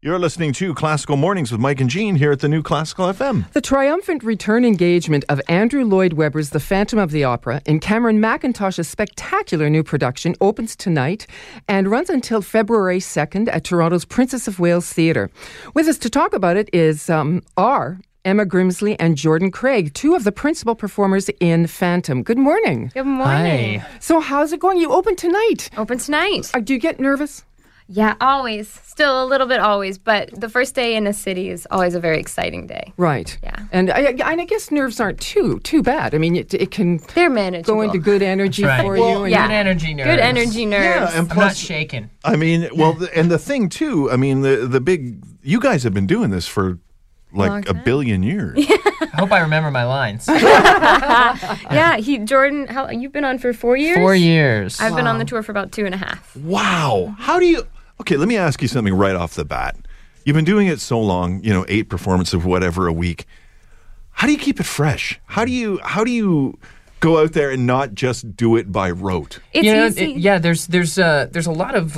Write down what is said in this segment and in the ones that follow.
You're listening to Classical Mornings with Mike and Jean here at the New Classical FM. The triumphant return engagement of Andrew Lloyd Webber's The Phantom of the Opera in Cameron Mackintosh's spectacular new production opens tonight and runs until February 2nd at Toronto's Princess of Wales Theatre. With us to talk about it is Emma Grimsley and Jordan Craig, two of the principal performers in Phantom. Good morning. Good morning. Hi. So how's it going? You open tonight. Open tonight. Do you get nervous? Yeah, always. Still a little bit always, but the first day in a city is always a very exciting day. Right. Yeah. And I guess nerves aren't too bad. I mean, it can They're manageable. go into good energy That's right. for Well, you. And yeah. Good energy nerves. Good energy nerves. Yeah, and I'm plus, not shaken. I mean, well, and the thing too, I mean, the big, you guys have been doing this for like a billion years. I hope I remember my lines. Yeah, Jordan, you've been on for 4 years? 4 years. I've been on the tour for about 2.5. Wow. How do you, okay, let me ask you something right off the bat. You've been doing it so long, 8 performances of whatever a week. How do you keep it fresh? How do you go out there and not just do it by rote? It's easy. There's a lot of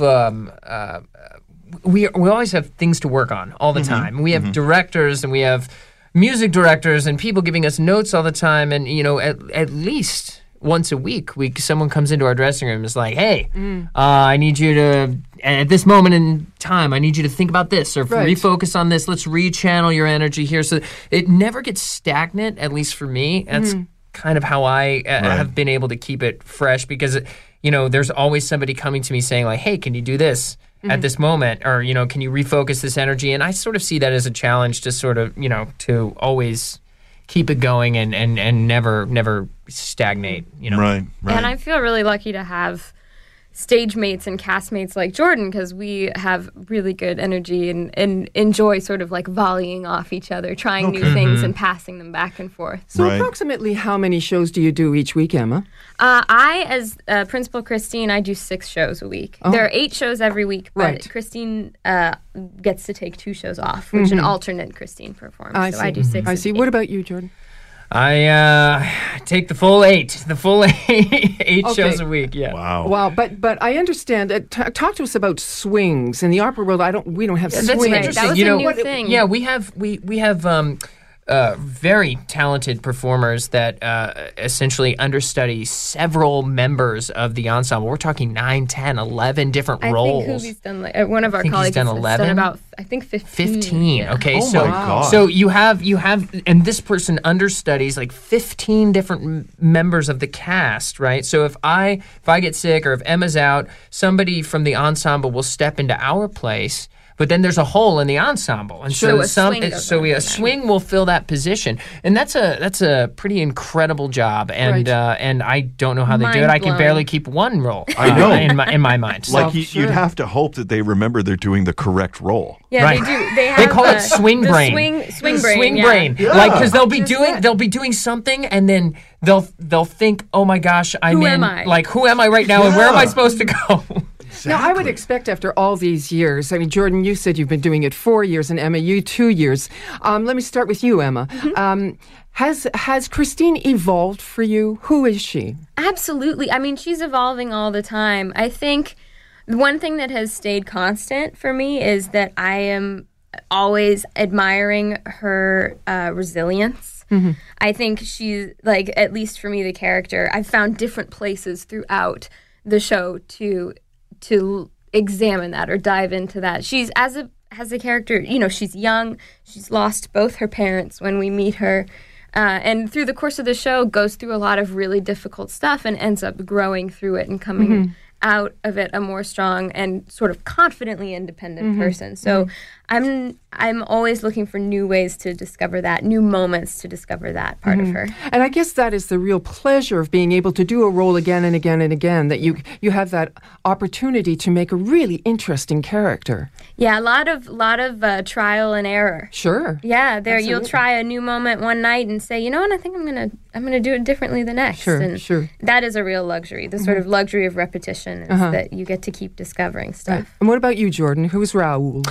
we always have things to work on all the time. We have directors and we have music directors and people giving us notes all the time, and at least once a week someone comes into our dressing room and is like, hey, I need you to, at this moment in time, I need you to think about this or refocus on this. Let's rechannel your energy here. So it never gets stagnant, at least for me. That's kind of how I have been able to keep it fresh, because there's always somebody coming to me saying like, hey, can you do this at this moment? Or, can you refocus this energy? And I sort of see that as a challenge to sort of, to always keep it going and never stagnate, Right. And I feel really lucky to have stage mates and cast mates like Jordan, because we have really good energy and enjoy sort of like volleying off each other, trying new things and passing them back and forth. So approximately how many shows do you do each week, Emma? I, as Principal Christine, I do 6 shows a week. There are 8 shows every week, but Christine gets to take 2 shows off, which an alternate Christine performs. I do 6. I see. What about you, Jordan? I take the full 8 shows a week. Yeah. Wow. But I understand. Talk to us about swings in the opera world. We don't have swings. That's interesting. That was a new thing. Yeah, we have very talented performers that essentially understudy several members of the ensemble. We're talking 9, 10, 11 different roles. I think Huvi's done, one of our colleagues has done about, I think, 15. 15, yeah. okay. Oh my God. So you have, and this person understudies like 15 different members of the cast, right? So if I get sick or if Emma's out, somebody from the ensemble will step into our place. But then there's a hole in the ensemble, and so a swing will fill that position, and that's a pretty incredible job, and I don't know how they do it. I can barely keep one role. I know in my mind. Like you'd have to hope that they remember they're doing the correct role. Yeah, they do. They call it swing brain. Swing brain. Swing brain. Yeah. Like, because they'll be doing something, and then they'll think, oh my gosh, who am I right now, and where am I supposed to go? Exactly. Now, I would expect after all these years, I mean, Jordan, you said you've been doing it 4 years, and Emma, you 2 years. Let me start with you, Emma. Has Christine evolved for you? Who is she? Absolutely. I mean, she's evolving all the time. I think one thing that has stayed constant for me is that I am always admiring her resilience. I think she's, like, at least for me, the character, I've found different places throughout the show to examine that or dive into that. She's as a character, she's young. She's lost both her parents when we meet her. And through the course of the show, goes through a lot of really difficult stuff and ends up growing through it and coming out of it a more strong and sort of confidently independent person. So I'm always looking for new ways to discover that, new moments to discover that part of her. And I guess that is the real pleasure of being able to do a role again and again and again, that you have that opportunity to make a really interesting character. Yeah, a lot of trial and error. Sure. Yeah, Absolutely. You'll try a new moment one night and say, what, I think I'm gonna do it differently the next. Sure. That is a real luxury. The sort of luxury of repetition is that you get to keep discovering stuff. Right. And what about you, Jordan? Who's Raoul?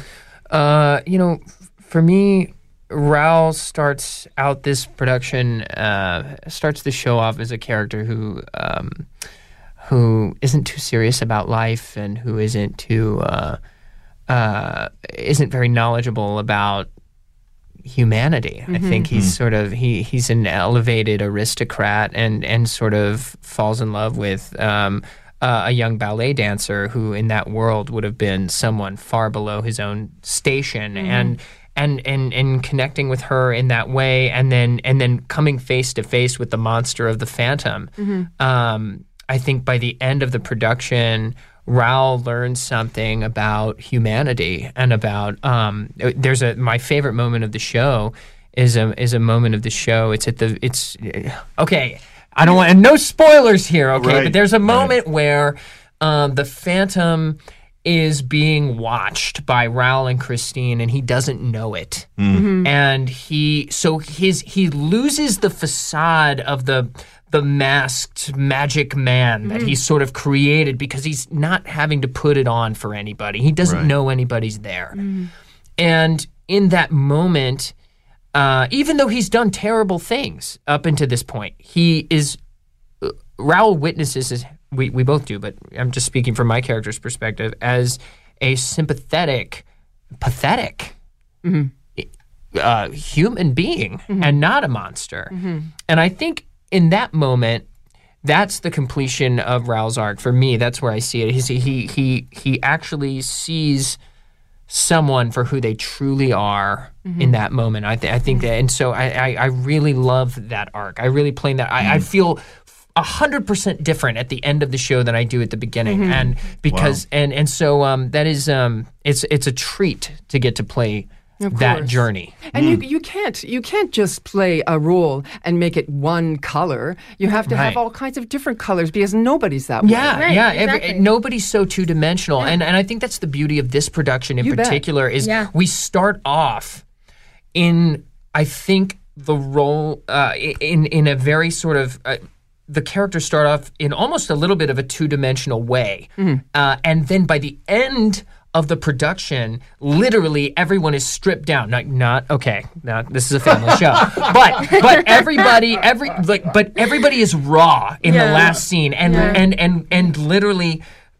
For me, Raoul starts out this production, starts the show off as a character who isn't too serious about life and who isn't too isn't very knowledgeable about humanity. I think he's sort of he's an elevated aristocrat and sort of falls in love with a young ballet dancer who in that world would have been someone far below his own station, and connecting with her in that way, and then coming face to face with the monster of the Phantom. I think by the end of the production, Raoul learns something about humanity and about my favorite moment of the show is a moment of the show. It's okay. I don't want, and no spoilers here, okay? Right. But there's a moment where the Phantom is being watched by Raoul and Christine, and he doesn't know it. And he loses the facade of the masked magic man that he's sort of created because he's not having to put it on for anybody. He doesn't know anybody's there. And in that moment, even though he's done terrible things up until this point, Raoul witnesses, we both do, but I'm just speaking from my character's perspective, as a sympathetic, pathetic human being and not a monster. And I think in that moment, that's the completion of Raoul's arc. For me, that's where I see it. He actually sees someone for who they truly are in that moment. I think that, and so I really love that arc. I really playing that. I feel 100% different at the end of the show than I do at the beginning, and because and so that is it's a treat to get to play that journey. And you can't just play a role and make it one color. You have to have all kinds of different colors because nobody's that way. Exactly. Nobody's so two-dimensional. And I think that's the beauty of this production in particular is we start off in, I think, the role in a very sort of the characters start off in almost a little bit of a two-dimensional way. And then by the end of the production, literally everyone is stripped down. Now this is a family show, but everybody is raw in the last scene, and literally,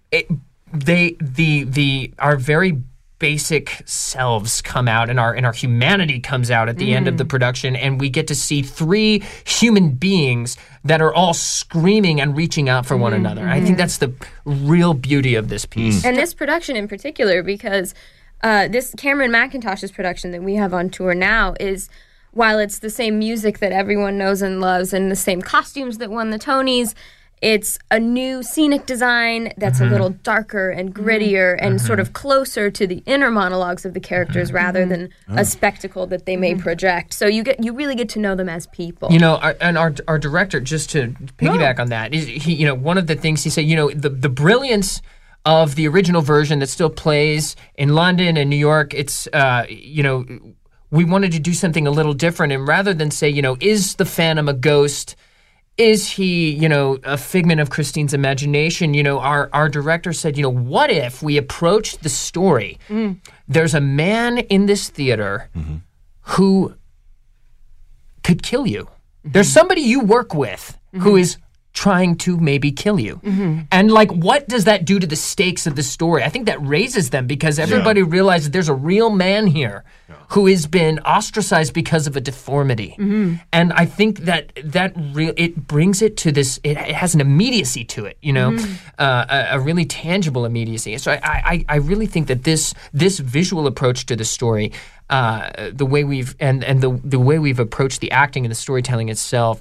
our very basic selves come out, and our humanity comes out at the end of the production, and we get to see three human beings that are all screaming and reaching out for one another. I think that's the real beauty of this piece. And this production in particular, because this Cameron Mackintosh's production that we have on tour now is, while it's the same music that everyone knows and loves and the same costumes that won the Tonys, it's a new scenic design that's a little darker and grittier and sort of closer to the inner monologues of the characters rather than a spectacle that they may project. So you really get to know them as people. Our director, just to piggyback on that, is one of the things he said, the brilliance of the original version that still plays in London and New York, it's we wanted to do something a little different, and rather than say, is the Phantom a ghost? Is he, a figment of Christine's imagination? Our director said, what if we approach the story? There's a man in this theater who could kill you. There's somebody you work with who is trying to maybe kill you. And what does that do to the stakes of the story? I think that raises them because everybody realizes there's a real man here who has been ostracized because of a deformity. And I think that it brings it to this, it has an immediacy to it, a really tangible immediacy. So I really think that this visual approach to the story, the way we've the way we've approached the acting and the storytelling itself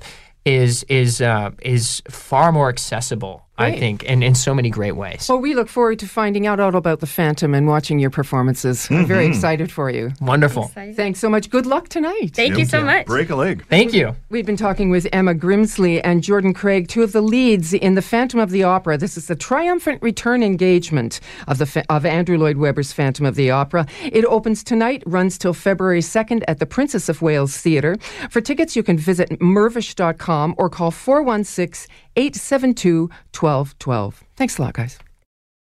is far more accessible, I think, and in so many great ways. Well, we look forward to finding out all about the Phantom and watching your performances. I'm very excited for you. Wonderful. Thanks so much. Good luck tonight. Thank you so much. Break a leg. Thank you. We've been talking with Emma Grimsley and Jordan Craig, two of the leads in The Phantom of the Opera. This is the triumphant return engagement of Andrew Lloyd Webber's Phantom of the Opera. It opens tonight, runs till February 2nd at the Princess of Wales Theatre. For tickets, you can visit mirvish.com or call 416-872-1212. Thanks a lot, guys.